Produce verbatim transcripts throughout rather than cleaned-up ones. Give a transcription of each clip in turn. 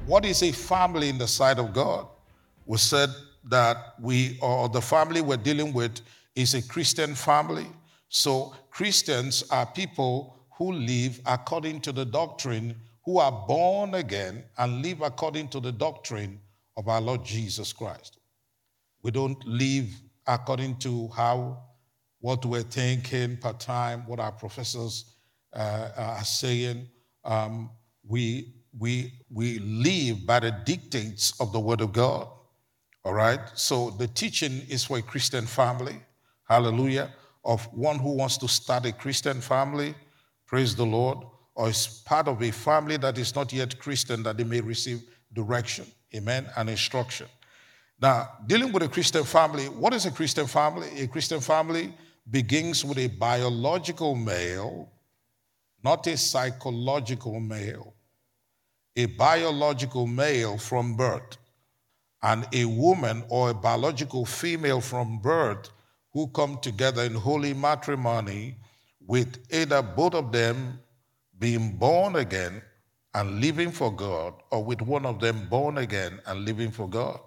What is a family in the sight of God? We said that we, or the family we're dealing with, is a Christian family. So Christians are people who live according to the doctrine, who are born again and live according to the doctrine of our Lord Jesus Christ. We don't live according to how, what we're thinking per time, what our professors uh, are saying. Um, we, we, we live by the dictates of the Word of God. All right? So the teaching is for a Christian family. Hallelujah. Of one who wants to start a Christian family. Praise the Lord. Or is part of a family that is not yet Christian, that they may receive direction. Amen. And instruction. Now, dealing with a Christian family, what is a Christian family? A Christian family begins with a biological male, not a psychological male. A biological male from birth, and a woman or a biological female from birth who come together in holy matrimony, with either both of them being born again and living for God, or with one of them born again and living for God.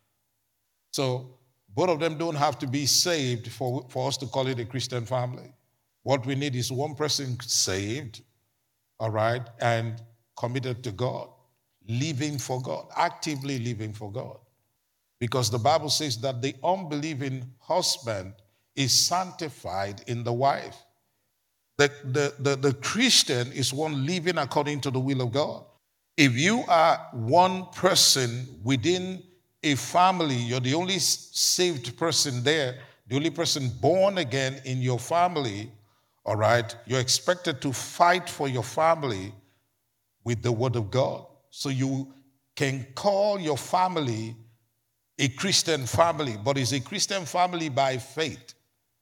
So both of them don't have to be saved for, for us to call it a Christian family. What we need is one person saved, all right, and committed to God, living for God, actively living for God. Because the Bible says that the unbelieving husband is sanctified in the wife. The, the, the, the Christian is one living according to the will of God. If you are one person within a family, you're the only saved person there, the only person born again in your family, all right, you're expected to fight for your family with the Word of God. So you can call your family a Christian family, but it's a Christian family by faith.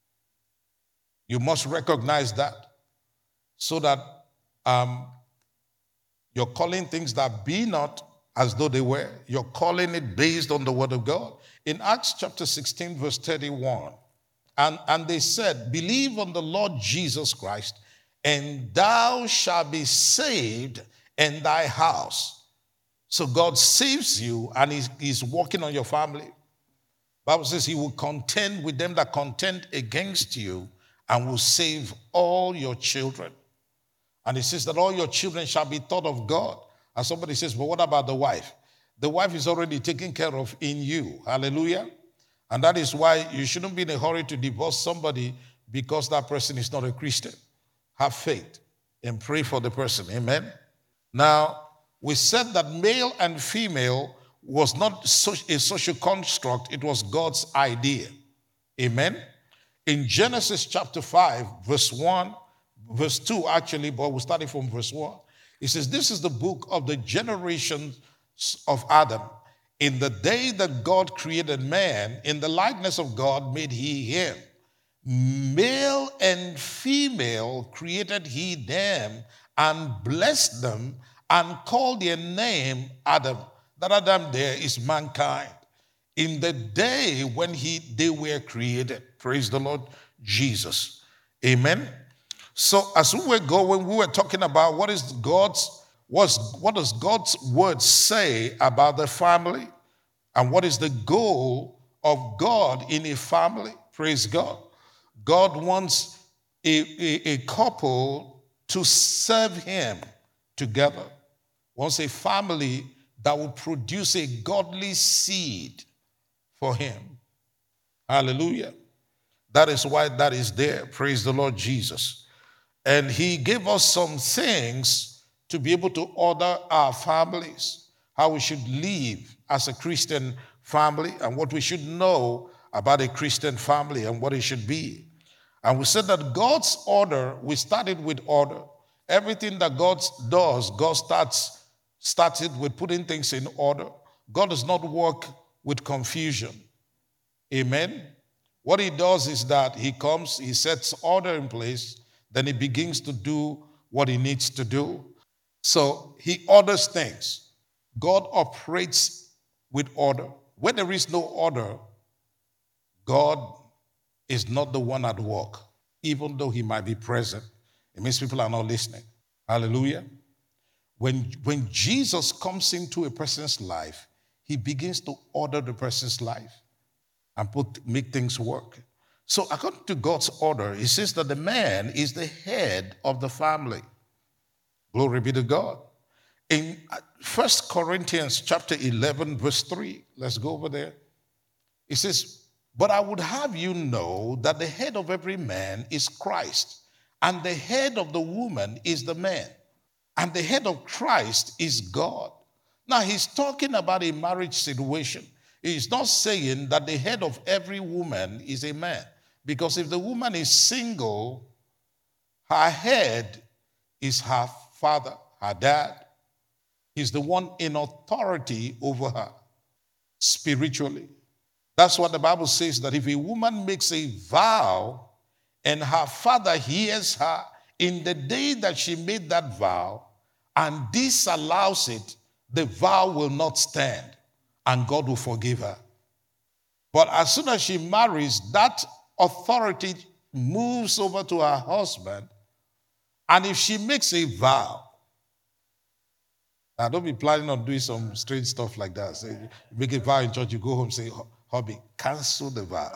You must recognize that, so that um, you're calling things that be not as though they were. You're calling it based on the Word of God. In Acts chapter sixteen, verse thirty-one, and, and they said, believe on the Lord Jesus Christ, and thou shalt be saved in thy house. So God saves you, and he's, he's working on your family. The Bible says he will contend with them that contend against you, and will save all your children. And it says that all your children shall be taught of God. And somebody says, but what about the wife? The wife is already taken care of in you. Hallelujah. And that is why you shouldn't be in a hurry to divorce somebody because that person is not a Christian. Have faith and pray for the person. Amen. Now, we said that male and female was not a social construct. It was God's idea. Amen. In Genesis chapter five, verse one, verse two actually, but we're starting from verse one. It says, this is the book of the generations of Adam. In the day that God created man, in the likeness of God made he him. Male and female created he them, and blessed them, and called their name Adam. That Adam there is mankind. In the day when he they were created. Praise the Lord Jesus. Amen. So as we were going, we were talking about what is God's, what's, what does God's word say about the family, and what is the goal of God in a family. Praise God. God wants a, a, a couple to serve him together. Wants a family that will produce a godly seed for him. Hallelujah. That is why that is there. Praise the Lord Jesus. And he gave us some things to be able to order our families, how we should live as a Christian family, and what we should know about a Christian family and what it should be. And we said that God's order, we started with order. Everything that God does, God starts started with putting things in order. God does not work with confusion. Amen. What he does is that he comes, he sets order in place, then he begins to do what he needs to do. So he orders things. God operates with order. When there is no order, God is not the one at work, even though he might be present. It means people are not listening. Hallelujah. When, when Jesus comes into a person's life, he begins to order the person's life and put, make things work. So according to God's order, it says that the man is the head of the family. Glory be to God. In First Corinthians chapter eleven, verse three, let's go over there. It says, but I would have you know that the head of every man is Christ, and the head of the woman is the man, and the head of Christ is God. Now he's talking about a marriage situation. He's not saying that the head of every woman is a man, because if the woman is single, her head is her father, her dad. He's the one in authority over her spiritually. That's what the Bible says, that if a woman makes a vow and her father hears her in the day that she made that vow and disallows it, the vow will not stand and God will forgive her. But as soon as she marries, that authority moves over to her husband. And if she makes a vow, now don't be planning on doing some strange stuff like that. Say, you make a vow in church, you go home, say, hubby, cancel the vow.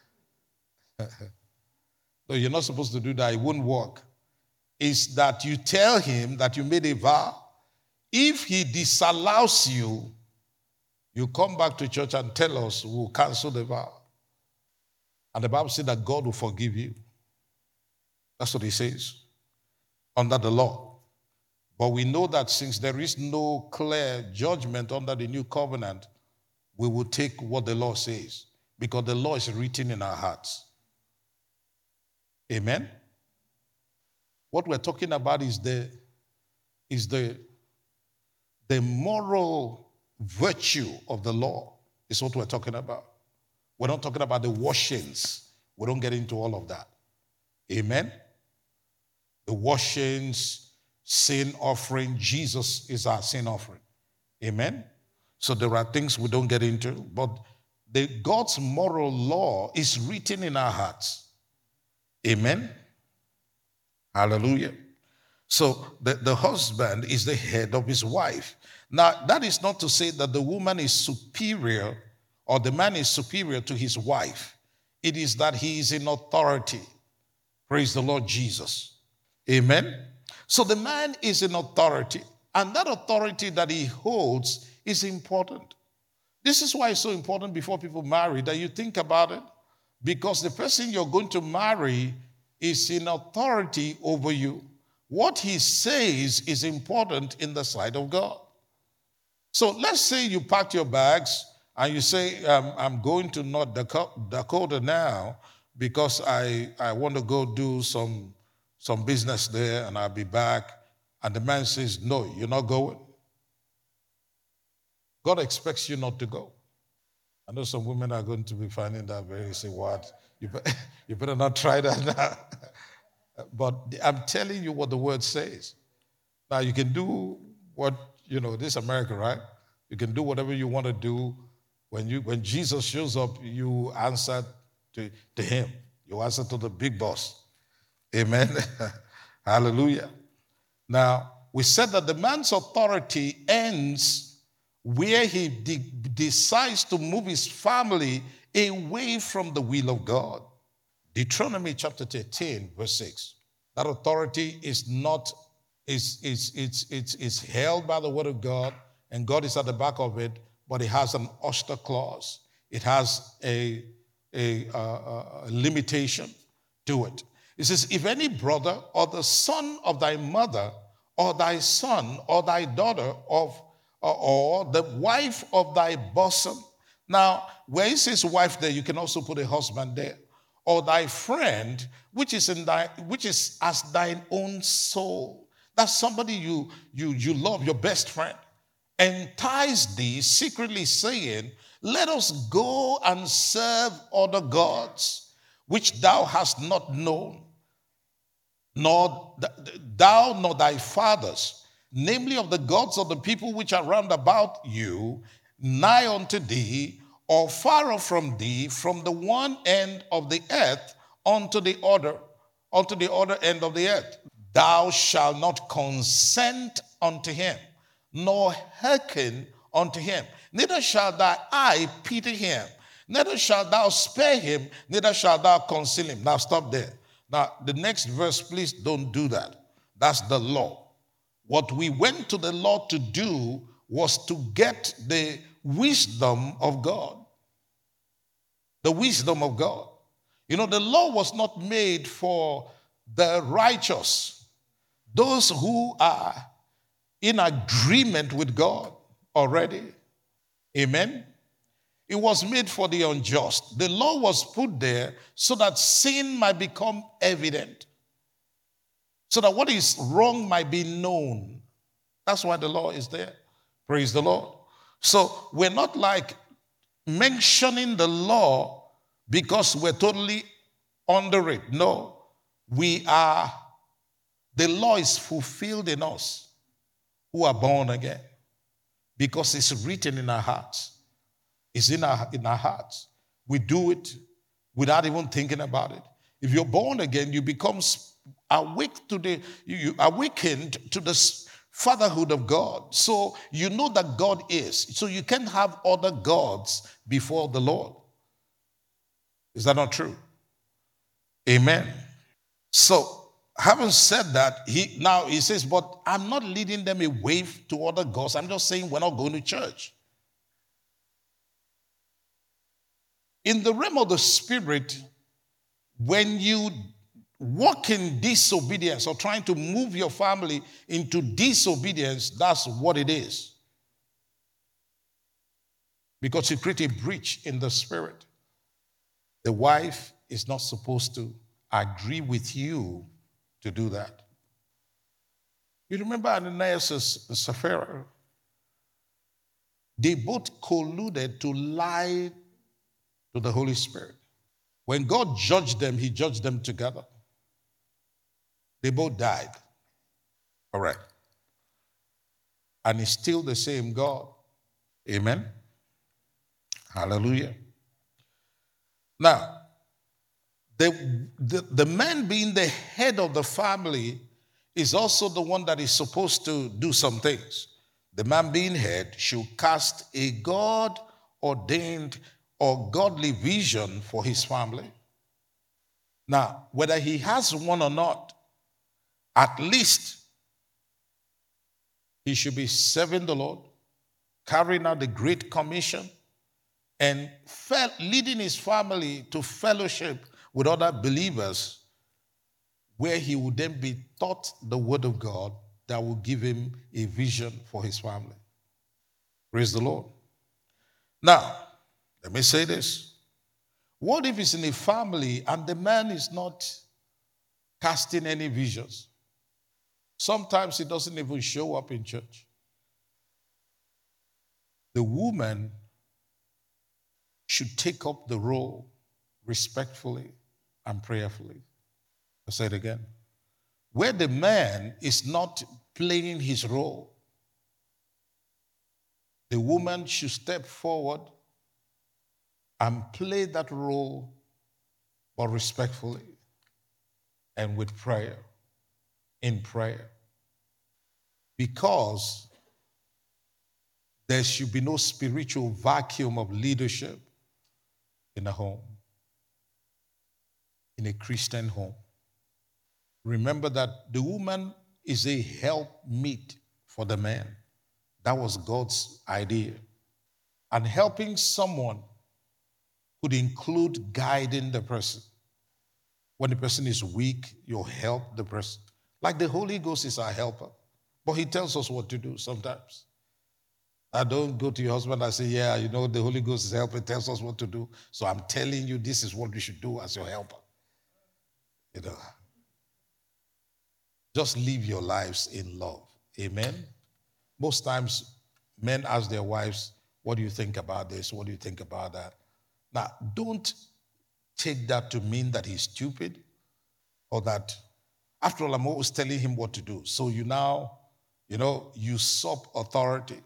No, you're not supposed to do that. It won't work. It's that you tell him that you made a vow. If he disallows you, you come back to church and tell us, we'll cancel the vow. And the Bible says that God will forgive you. That's what he says, under the law. But we know that since there is no clear judgment under the new covenant, we will take what the law says, because the law is written in our hearts. Amen? What we're talking about is the, is the, the moral virtue of the law, is what we're talking about. We're not talking about the washings. We don't get into all of that. Amen? The washings, sin offering, Jesus is our sin offering. Amen? So there are things we don't get into, but the God's moral law is written in our hearts. Amen? Hallelujah. So the, the husband is the head of his wife. Now, that is not to say that the woman is superior or the man is superior to his wife. It is that he is in authority. Praise the Lord Jesus. Amen? So the man is in authority, and that authority that he holds is important. This is why it's so important before people marry that you think about it, because the person you're going to marry is in authority over you. What he says is important in the sight of God. So let's say you packed your bags and you say, um, I'm going to North Dakota now because I, I want to go do some, some business there and I'll be back. And the man says, no, you're not going. God expects you not to go. I know some women are going to be finding that very, say, what? You better, you better not try that now. But I'm telling you what the word says. Now, you can do what, you know, this is America, right? You can do whatever you want to do. When you when Jesus shows up, you answer to, to him. You answer to the big boss. Amen. Hallelujah. Now, we said that the man's authority ends where he de- decides to move his family away from the will of God. Deuteronomy chapter thirteen, verse six. That authority is not, is, is, it's, it's, it's held by the word of God, and God is at the back of it, but it has an ouster clause. It has a, a, a, a limitation to it. It says, if any brother or the son of thy mother or thy son or thy daughter of or, or the wife of thy bosom. Now, where it says wife there, you can also put a husband there. Or thy friend, which is in thy, which is as thine own soul. That's somebody you you you love, your best friend. Entice thee, secretly saying, let us go and serve other gods, which thou hast not known, nor thou nor thy fathers, namely of the gods of the people which are round about you, nigh unto thee, or far off from thee, from the one end of the earth unto the other, unto the other end of the earth. thou shalt not consent unto him, nor hearken unto him. Neither shalt thy eye pity him, neither shalt thou spare him, neither shalt thou conceal him. Now stop there. Now the next verse, please don't do that. That's the law. What we went to the law to do was to get the wisdom of God. The wisdom of God. You know, the law was not made for the righteous, those who are in agreement with God already. Amen. It was made for the unjust. The law was put there so that sin might become evident, so that what is wrong might be known. That's why the law is there. Praise the Lord. So we're not like mentioning the law because we're totally under it. No, we are, the law is fulfilled in us who are born again because it's written in our hearts. It's in our, in our hearts. We do it without even thinking about it. If you're born again, you become awake to the, you, you awakened to the fatherhood of God. So you know that God is. So you can't have other gods before the Lord. Is that not true? Amen. So having said that, he now he says, but I'm not leading them away to other gods. I'm just saying we're not going to church. In the realm of the spirit, when you walk in disobedience or trying to move your family into disobedience, that's what it is. Because you create a breach in the spirit. The wife is not supposed to agree with you to do that. You remember Ananias and Sapphira? They both colluded to lie to the Holy Spirit. When God judged them, he judged them together. They both died. All right. And it's still the same God. Amen. Hallelujah. Now, the, the, the man being the head of the family is also the one that is supposed to do some things. The man being head should cast a God-ordained or godly vision for his family. Now, whether he has one or not, at least he should be serving the Lord, carrying out the Great Commission, and leading his family to fellowship with other believers, where he would then be taught the word of God that will give him a vision for his family. Praise the Lord. Now, let me say this. What if it's in a family and the man is not casting any visions? Sometimes he doesn't even show up in church. The woman should take up the role respectfully and prayerfully. I'll say it again. Where the man is not playing his role, the woman should step forward and play that role, but respectfully and with prayer, in prayer. Because there should be no spiritual vacuum of leadership in a home, in a Christian home. Remember that the woman is a helpmeet for the man. That was God's idea. And helping someone could include guiding the person. When the person is weak, you'll help the person. Like the Holy Ghost is our helper. But he tells us what to do sometimes. I don't go to your husband and say, yeah, you know, the Holy Ghost is helping, tells us what to do. So I'm telling you, this is what we should do as your helper. You know, just live your lives in love. Amen. Most times, men ask their wives, what do you think about this? What do you think about that? Now, don't take that to mean that he's stupid or that, after all, I'm always telling him what to do. So you now, you know, usurp authority.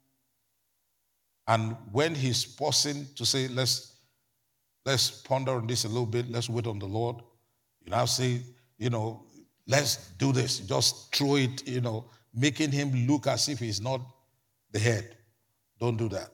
And when he's pausing to say, let's, let's ponder on this a little bit, let's wait on the Lord, you now say, you know, Let's do this. Just throw it, you know, making him look as if he's not the head. Don't do that.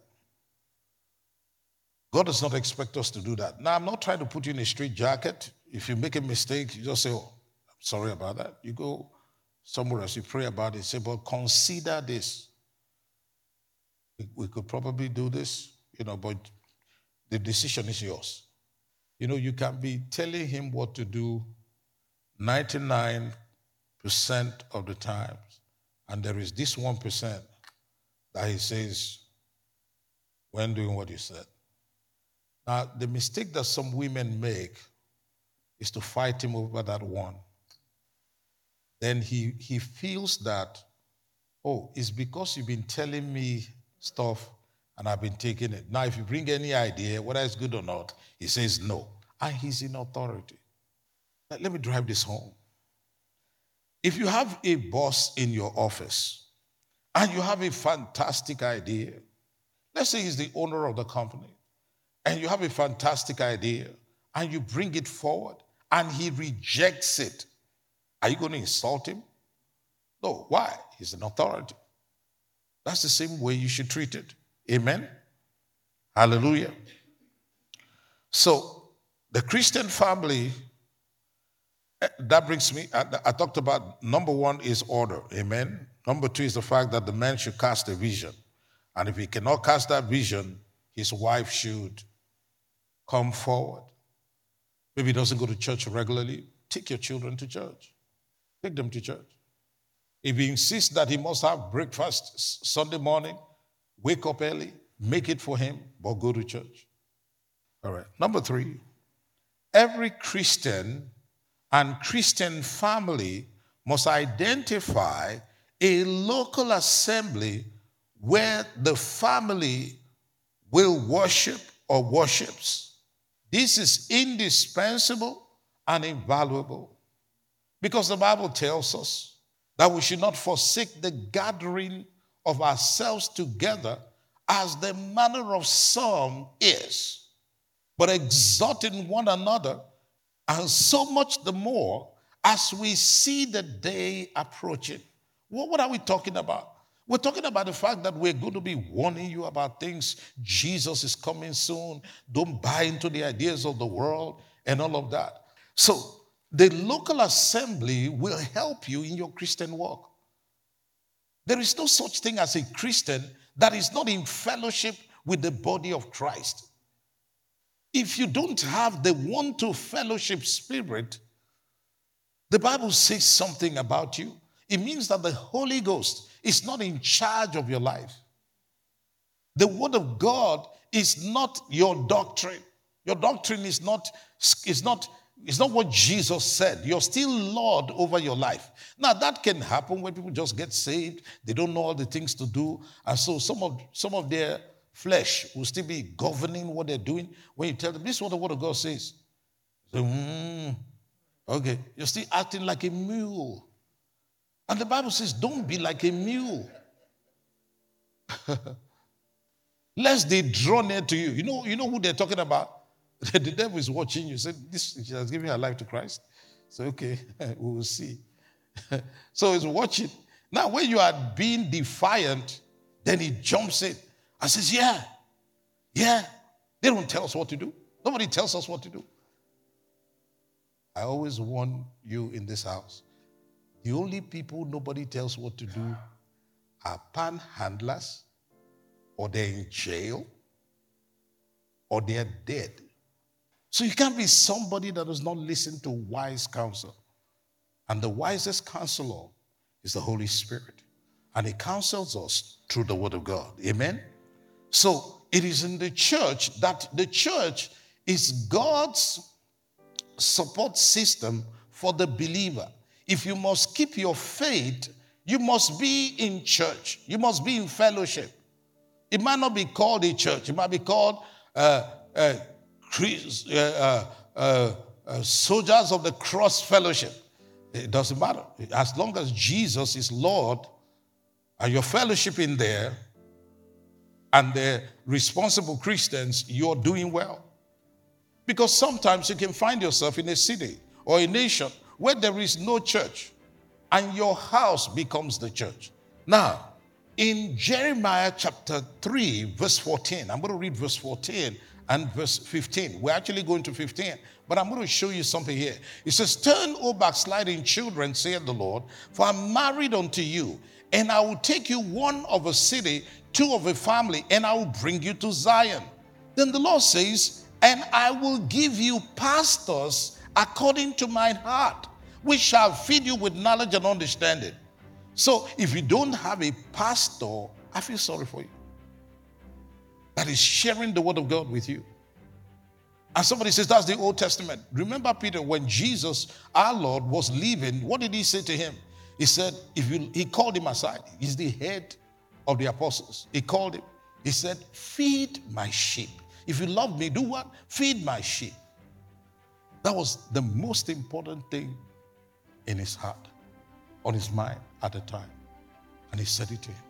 God does not expect us to do that. Now, I'm not trying to put you in a straight jacket. If you make a mistake, you just say, oh, I'm sorry about that. You go somewhere else, you pray about it, say, but consider this. We, we could probably do this, you know, but the decision is yours. You know, you can be telling him what to do ninety-nine percent of the times, and there is this one percent that he says, when doing what you said. Now, the mistake that some women make is to fight him over that one. Then he, he feels that, oh, it's because you've been telling me stuff and I've been taking it. Now, if you bring any idea, whether it's good or not, he says no. And he's in authority. Now, let me drive this home. If you have a boss in your office and you have a fantastic idea, let's say he's the owner of the company, and you have a fantastic idea and you bring it forward and he rejects it, are you going to insult him? No. Why? He's an authority. That's the same way you should treat it. Amen? Hallelujah. So, the Christian family, that brings me, I, I talked about number one is order. Amen? Number two is the fact that the man should cast a vision. And if he cannot cast that vision, his wife should come forward. Maybe he doesn't go to church regularly. Take your children to church. Take them to church. If he insists that he must have breakfast Sunday morning, wake up early, make it for him, but go to church. All right. Number three, every Christian and Christian family must identify a local assembly where the family will worship or worships. This is indispensable and invaluable because the Bible tells us that we should not forsake the gathering of ourselves together as the manner of some is, but exhorting one another, and so much the more as we see the day approaching. Well, what are we talking about? We're talking about the fact that we're going to be warning you about things. Jesus is coming soon. Don't buy into the ideas of the world and all of that. So the local assembly will help you in your Christian walk. There is no such thing as a Christian that is not in fellowship with the body of Christ. If you don't have the want to fellowship spirit, the Bible says something about you. It means that the Holy Ghost is not in charge of your life. The Word of God is not your doctrine. Your doctrine is not, is not, is not what Jesus said. You're still Lord over your life. Now, that can happen when people just get saved. They don't know all the things to do. And so some of, some of their flesh will still be governing what they're doing. When you tell them, this is what the Word of God says. So, mm, okay, you're still acting like a mule. And the Bible says, don't be like a mule. Lest they draw near to you. You know, you know who they're talking about? The devil is watching you. Say, this, she has given her life to Christ. So, okay, we will see. So he's watching. Now, when you are being defiant, then he jumps in and says, yeah, yeah. They don't tell us what to do. Nobody tells us what to do. I always warn you in this house. The only people nobody tells what to do are panhandlers, or they're in jail, or they're dead. So you can't be somebody that does not listen to wise counsel. And the wisest counselor is the Holy Spirit. And he counsels us through the Word of God. Amen? So it is in the church that the church is God's support system for the believer. If you must keep your faith, you must be in church. You must be in fellowship. It might not be called a church. It might be called uh, uh, uh, uh, uh, Soldiers of the Cross Fellowship. It doesn't matter. As long as Jesus is Lord and you're fellowshipping there and they're responsible Christians, you're doing well. Because sometimes you can find yourself in a city or a nation where there is no church, and your house becomes the church. Now, in Jeremiah chapter three, verse fourteen, I'm going to read verse fourteen and verse fifteen. We're actually going to fifteen, but I'm going to show you something here. It says, turn, O backsliding children, saith the Lord, for I'm married unto you, and I will take you one of a city, two of a family, and I will bring you to Zion. Then the Lord says, and I will give you pastors according to mine heart, which shall feed you with knowledge and understanding. So if you don't have a pastor, I feel sorry for you, that is sharing the word of God with you. And somebody says, that's the Old Testament. Remember Peter, when Jesus, our Lord, was leaving, what did he say to him? He said, if you, he called him aside. He's the head of the apostles. He called him. He said, feed my sheep. If you love me, do what? Feed my sheep. That was the most important thing in his heart, on his mind at the time. And he said it to him.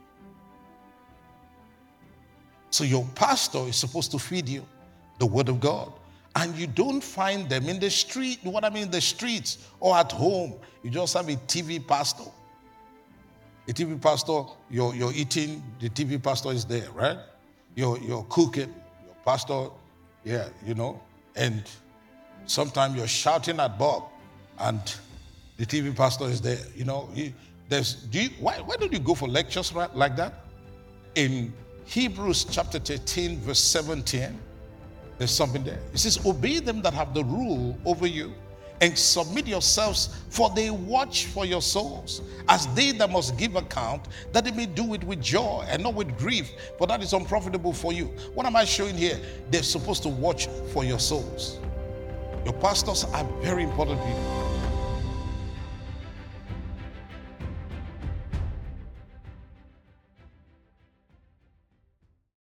So your pastor is supposed to feed you the word of God. And you don't find them in the street, what I mean, the streets or at home. You just have a T V pastor. A T V pastor, you're, you're eating, the T V pastor is there, right? You're, you're cooking, your pastor, yeah, you know. And sometimes you're shouting at Bob and the T V pastor is there, you know. He, there's, do you, why, why don't you go for lectures right, like that? In Hebrews chapter thirteen, verse seventeen, there's something there. It says, obey them that have the rule over you, and submit yourselves, for they watch for your souls, as they that must give account, that they may do it with joy and not with grief, for that is unprofitable for you. What am I showing here? They're supposed to watch for your souls. Your pastors are very important people.